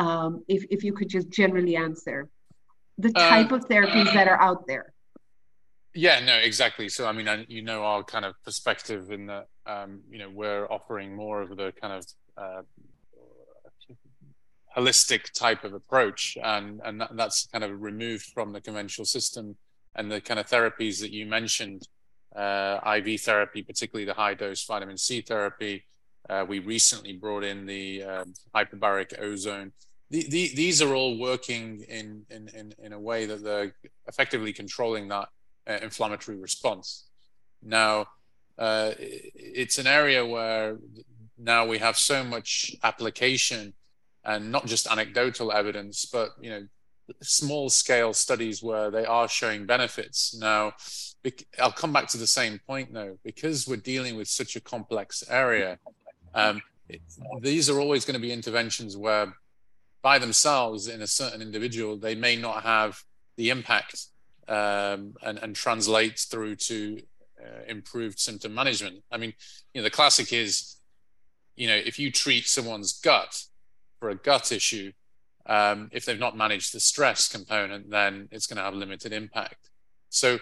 If you could just generally answer the type of therapies that are out there.
Yeah, no, exactly. So, I mean, you know, our kind of perspective in that, you know, we're offering more of the kind of holistic type of approach, and that's kind of removed from the conventional system, and the kind of therapies that you mentioned, IV therapy, particularly the high dose vitamin C therapy. We recently brought in the hyperbaric ozone. These are all working in a way that they're effectively controlling that inflammatory response. Now, it's an area where now we have so much application, and not just anecdotal evidence, but, you know, small scale studies where they are showing benefits. Now, I'll come back to the same point though, because we're dealing with such a complex area. These are always going to be interventions where by themselves in a certain individual, they may not have the impact and translates through to improved symptom management. I mean, you know, the classic is, you know, if you treat someone's gut for a gut issue, if they've not managed the stress component, then it's going to have limited impact. So,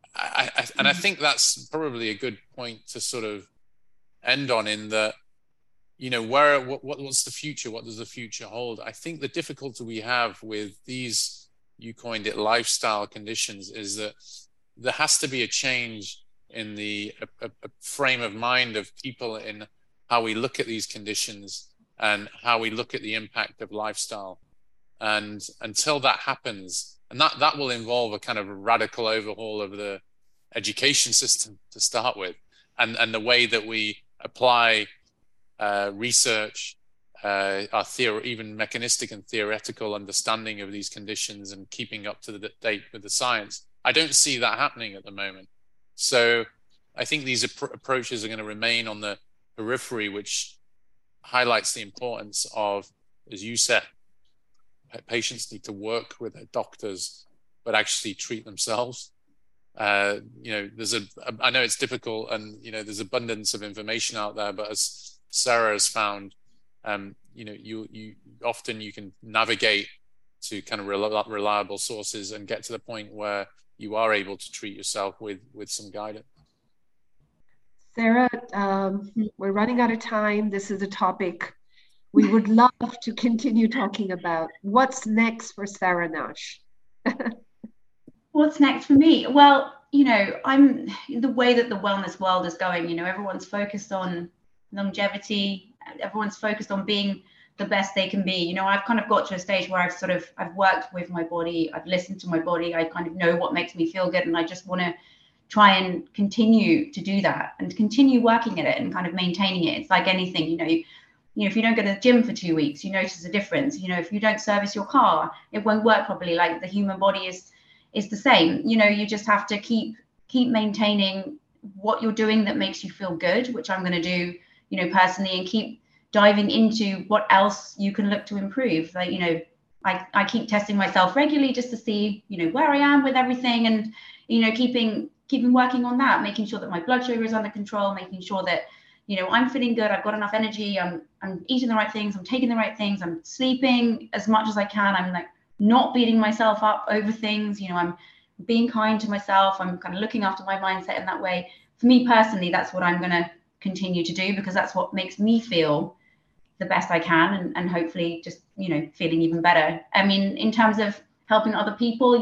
I think that's probably a good point to sort of end on, in that, you know, what's the future? What does the future hold? I think the difficulty we have with these, you coined it, lifestyle conditions, is that there has to be a change in the frame of mind of people in how we look at these conditions and how we look at the impact of lifestyle. And until that happens, and that will involve a kind of radical overhaul of the education system to start with, and the way that we apply research, even mechanistic and theoretical understanding of these conditions, and keeping up to the date with the science. I don't see that happening at the moment. So I think these approaches are going to remain on the periphery, which highlights the importance of, as you said, patients need to work with their doctors, but actually treat themselves. I know it's difficult, and there's abundance of information out there, but as Sarah has found, you often you can navigate to kind of reliable sources and get to the point where you are able to treat yourself with some guidance.
Sarah, we're running out of time. This is a topic we would love to continue talking about. What's next for Sarah Nash?
What's next for me? Well, I'm the way that the wellness world is going, everyone's focused on longevity. Everyone's focused on being the best they can be. I've kind of got to a stage where I've worked with my body. I've listened to my body. I kind of know what makes me feel good. And I just want to try and continue to do that and continue working at it and kind of maintaining it. It's like anything, if you don't go to the gym for 2 weeks, you notice a difference. If you don't service your car, it won't work properly. Like the human body is the same. You just have to keep maintaining what you're doing that makes you feel good, which I'm going to do, personally, and keep diving into what else you can look to improve. Like, I keep testing myself regularly just to see, where I am with everything, and, keeping working on that, making sure that my blood sugar is under control, making sure that, I'm feeling good. I've got enough energy. I'm eating the right things. I'm taking the right things. I'm sleeping as much as I can. I'm like not beating myself up over things. I'm being kind to myself. I'm kind of looking after my mindset in that way. For me personally, that's what I'm going to continue to do, because that's what makes me feel the best I can, and hopefully just, feeling even better. I mean, in terms of helping other people,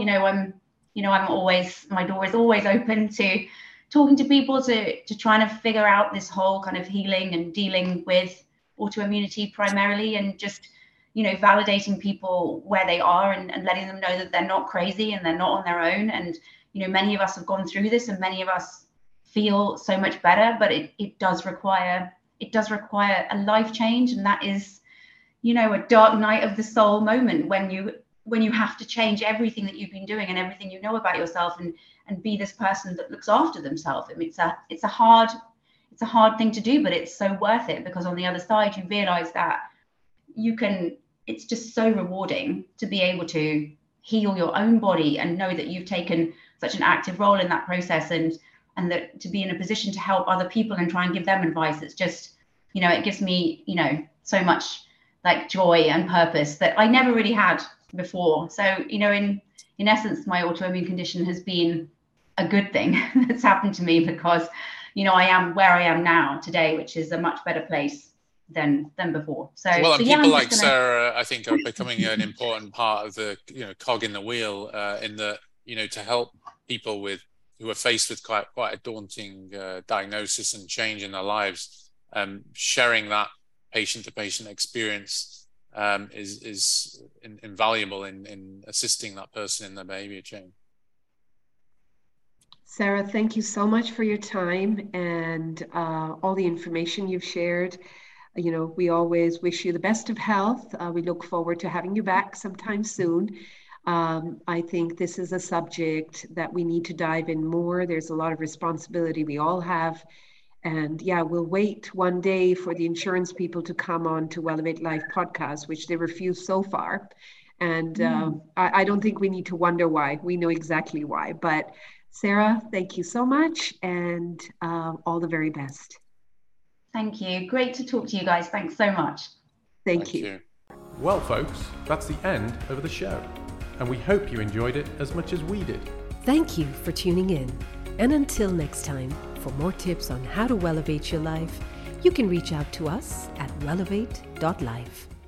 my door is always open to talking to people, to trying to figure out this whole kind of healing and dealing with autoimmunity primarily, and just, validating people where they are, and letting them know that they're not crazy and they're not on their own. And, many of us have gone through this, and many of us feel so much better, but it does require a life change. And that is, a dark night of the soul moment when you have to change everything that you've been doing and everything you know about yourself, and be this person that looks after themselves. I mean, it's a hard thing to do, but it's so worth it, because on the other side, you realize that it's just so rewarding to be able to heal your own body and know that you've taken such an active role in that process, and that to be in a position to help other people and try and give them advice. It's just, it gives me, so much like joy and purpose that I never really had before. So, in essence, my autoimmune condition has been a good thing that's happened to me, because, I am where I am now today, which is a much better place than before. So,
people like Sarah, I think, are becoming an important part of the, cog in the wheel, in the, to help people who are faced with quite a daunting diagnosis and change in their lives. Sharing that patient-to-patient experience is invaluable in assisting that person in their behavior change.
Sarah, thank you so much for your time and all the information you've shared. We always wish you the best of health. We look forward to having you back sometime soon. I think this is a subject that we need to dive in more. There's a lot of responsibility we all have. And we'll wait one day for the insurance people to come on to Elevate Life podcast, which they refuse so far. And I don't think we need to wonder why. We know exactly why. But Sarah, thank you so much, and all the very best.
Thank you. Great to talk to you guys. Thanks so much.
Thank you.
Well, folks, that's the end of the show. And we hope you enjoyed it as much as we did.
Thank you for tuning in. And until next time, for more tips on how to elevate your life, you can reach out to us at wellevate.life.